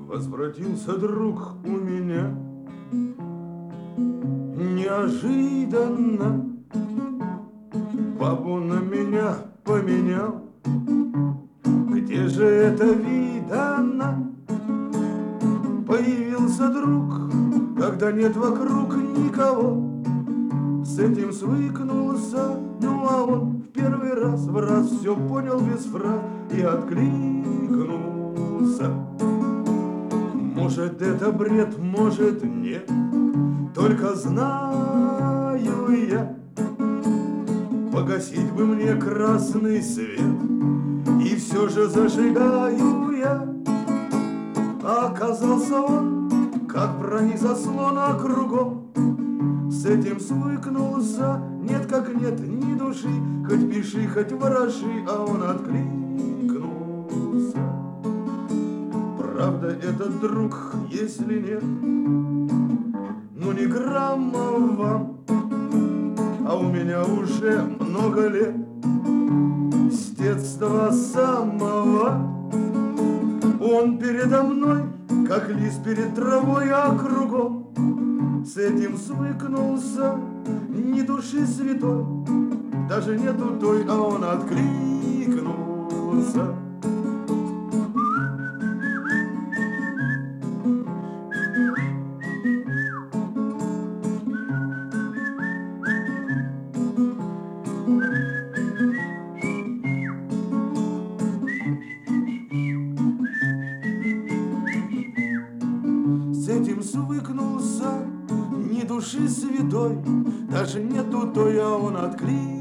Возвратился друг у меня неожиданно, бабу на меня поменял. Где же это видано? Появился друг, когда нет вокруг никого. С этим свыкнулся, ну а он в первый раз все понял без фраз и откликнулся. Может, это бред, может, нет, только знаю я, погасить бы мне красный свет, и все же зажигаю я. А оказался он, как брони заслона кругом. С этим свыкнулся, нет как нет ни души, хоть пиши, хоть вороши, а он откликнулся. Правда, этот друг, если нет, ну ни грамма вам, а у меня уже много лет, с детства самого. Он передо мной, как лист перед травой, а кругом. С этим свыкнулся, ни души святой, даже нету той, а он откликнулся. С этим свыкнулся, ни души святой, даже нету той, а он откликнулся.